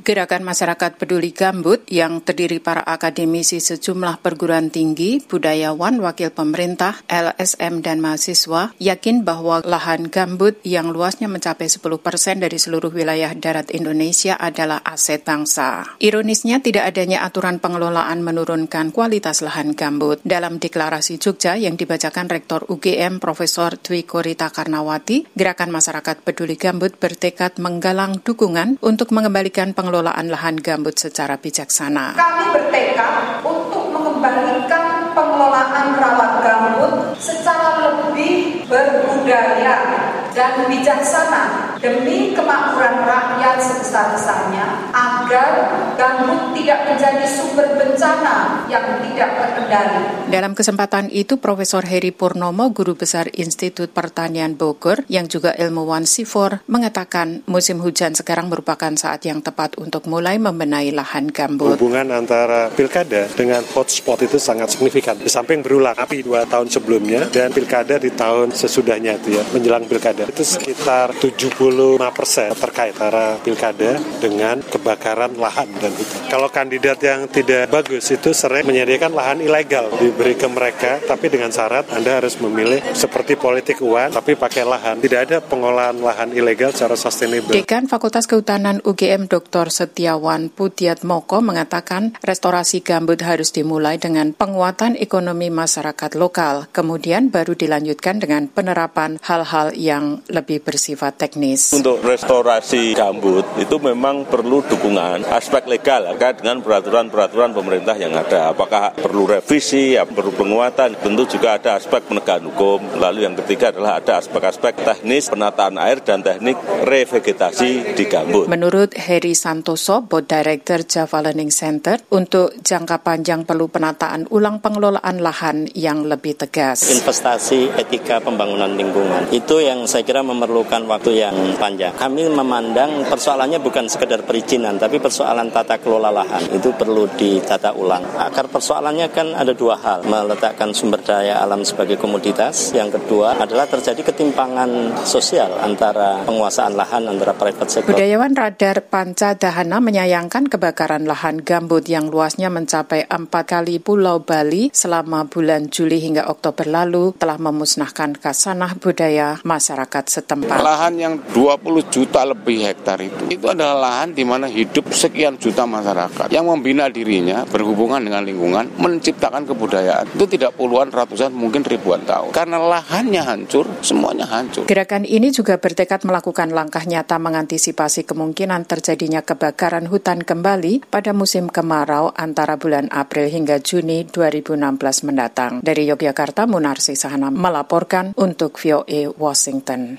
Gerakan Masyarakat Peduli Gambut yang terdiri para akademisi sejumlah perguruan tinggi, budayawan, wakil pemerintah, LSM, dan mahasiswa yakin bahwa lahan gambut yang luasnya mencapai 10% dari seluruh wilayah darat Indonesia adalah aset bangsa. Ironisnya, tidak adanya aturan pengelolaan menurunkan kualitas lahan gambut. Dalam deklarasi Jogja yang dibacakan Rektor UGM Profesor Dwi Korita Karnawati, Gerakan Masyarakat Peduli Gambut bertekad menggalang dukungan untuk mengembalikan pengelolaan lahan gambut secara bijaksana. Kami bertekad untuk mengembalikan pengelolaan rawa gambut secara lebih berbudaya dan bijaksana demi kemakmuran rakyat sebesar-besarnya agar gambut tidak menjadi sumber bencana yang tidak terkendali. Dalam kesempatan itu, Profesor Heri Purnomo, Guru Besar Institut Pertanian Bogor, yang juga ilmuwan SIFOR, mengatakan musim hujan sekarang merupakan saat yang tepat untuk mulai membenahi lahan gambut. Hubungan antara pilkada dengan hotspot itu sangat signifikan. Di samping berulang api 2 tahun sebelumnya dan pilkada di tahun sesudahnya itu ya, menjelang pilkada. Itu sekitar 75% terkait antara pilkada dengan kebakaran lahan dan hutan. Kalau kandidat yang tidak bagus itu sering menyediakan lahan ilegal diberi ke mereka, tapi dengan syarat Anda harus memilih seperti politik uang, tapi pakai lahan. Tidak ada pengolahan lahan ilegal secara sustainable. Dekan Fakultas Kehutanan UGM Dr. Setiawan Pudiatmoko mengatakan restorasi gambut harus dimulai dengan penguatan ekonomi masyarakat lokal, kemudian baru dilanjutkan dengan penerapan hal-hal yang lebih bersifat teknis. Untuk restorasi gambut itu memang perlu dukungan aspek legal terkait dengan peraturan-peraturan pemerintah yang ada. Apakah perlu revisi, perlu penguatan, tentu juga ada aspek penegakan hukum. Lalu yang ketiga adalah ada aspek-aspek teknis penataan air dan teknik revegetasi di gambut. Menurut Heri Santoso, Board Director Java Learning Center, untuk jangka panjang perlu penataan ulang pengelolaan lahan yang lebih tegas. Investasi etika pembangunan lingkungan, itu yang saya kira memerlukan waktu yang panjang. Kami memandang persoalannya bukan sekedar perizinan, tapi persoalan tata kelola lahan. Itu perlu ditata ulang. Akar persoalannya kan ada 2 hal. Meletakkan sumber daya alam sebagai komoditas. Yang kedua adalah terjadi ketimpangan sosial antara penguasaan lahan antara private sector. Budayawan Radar Panca Dahana menyayangkan kebakaran lahan gambut yang luasnya mencapai 4 kali Pulau Bali selama bulan Juli hingga Oktober lalu telah memusnahkan khasanah budaya masyarakat setempat. Lahan yang 20 juta lebih hektar itu adalah lahan di mana hidup sekian juta masyarakat yang membina dirinya berhubungan dengan lingkungan, menciptakan kebudayaan. Itu tidak puluhan, ratusan, mungkin ribuan tahun. Karena lahannya hancur, semuanya hancur. Gerakan ini juga bertekad melakukan langkah nyata mengantisipasi kemungkinan terjadinya kebakaran hutan kembali pada musim kemarau antara bulan April hingga Juni 2016 mendatang. Dari Yogyakarta, Munarsi Sahana melaporkan untuk VOA Washington.